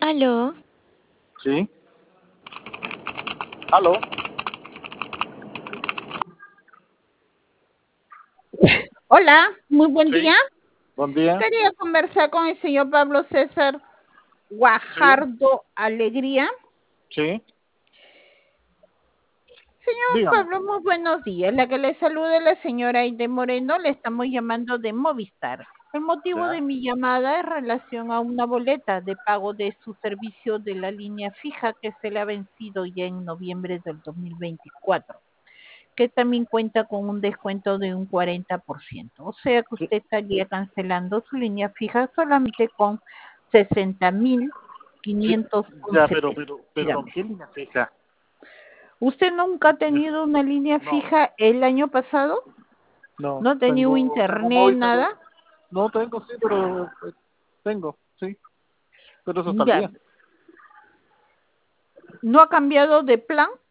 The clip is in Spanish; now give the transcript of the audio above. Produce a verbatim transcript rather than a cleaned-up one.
Aló. Sí. Aló. Hola, muy buen Sí. día. Buen día. Quería conversar con el señor Pablo César Guajardo Alegría. Sí. Señor Dígame. Pablo, muy buenos días. La que le saluda es la señora Aide Moreno. Le estamos llamando de Movistar. El motivo Ya. de mi llamada es relación a una boleta de pago de su servicio de la línea fija que se le ha vencido ya en noviembre del dos mil veinticuatro, que también cuenta con un descuento de un cuarenta por ciento. O sea que ¿Qué? usted estaría cancelando su línea fija solamente con sesenta mil Sí. quinientos Ya, once pero, pesos. pero, pero, ¿con Dígame. qué línea fija? ¿Usted nunca ha tenido una línea No, fija el año pasado? no, ¿No ha tenido tengo, tengo internet, Movistar. nada? No tengo, sí, pero eh, tengo, sí. Pero eso está al Ya. día. ¿No ha cambiado de plan?